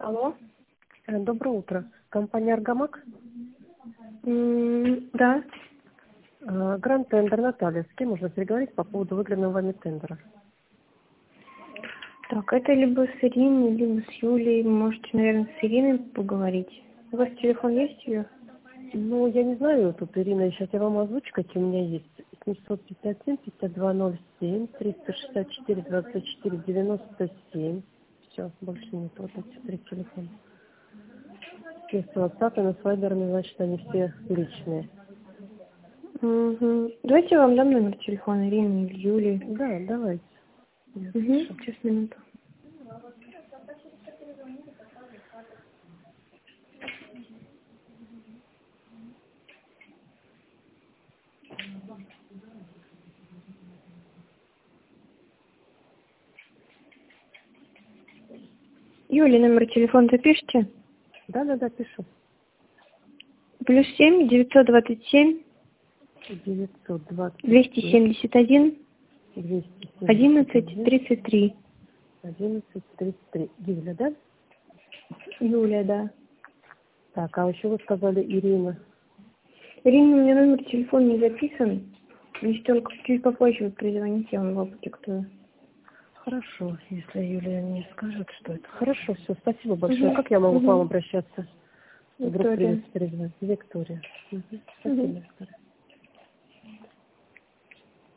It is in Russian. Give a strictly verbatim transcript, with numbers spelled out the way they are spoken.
Алло. Э, Доброе утро. Компания «Аргамак». М, Да. Э, Гранд тендер Наталья. С кем можно переговорить по поводу выигранного вами тендера? Так, это либо с Ириной, либо с Юлей. Можете, наверное, с Ириной поговорить. У вас телефон есть ее? Ну, я не знаю, тут Ирина, сейчас я вам озвучу, какие у меня есть. семьсот пятьдесят семь пятьдесят два ноль семь триста шестьдесят четыре двадцать четыре девяносто семь. Все, больше нет, вот эти три телефона. Если WhatsApp и на Viber, значит, они все личные. Угу. Давайте я вам дам номер телефона Ирины или Юли. Да, давайте. Я Угу. запишу. Сейчас, минуту. Юли, номер телефона запишите. Да, да, да, пишу. Плюс семь девятьсот двадцать семь девятьсот двадцать двести семьдесят один двести одиннадцать тридцать три. одиннадцать тридцать три. Юля, да? Юля, да. Так, а еще вы сказали Ирина. Ирина, у меня номер телефона не записан. Если только чуть попозже вы перезвоните, я вам его продиктую. Хорошо, если Юлия мне скажет, что это. Хорошо, все, спасибо большое. Угу. Как я могу Угу. к вам обращаться? Вдруг Виктория. придется перезвонить. Виктория. Угу. Спасибо, Угу. Виктория.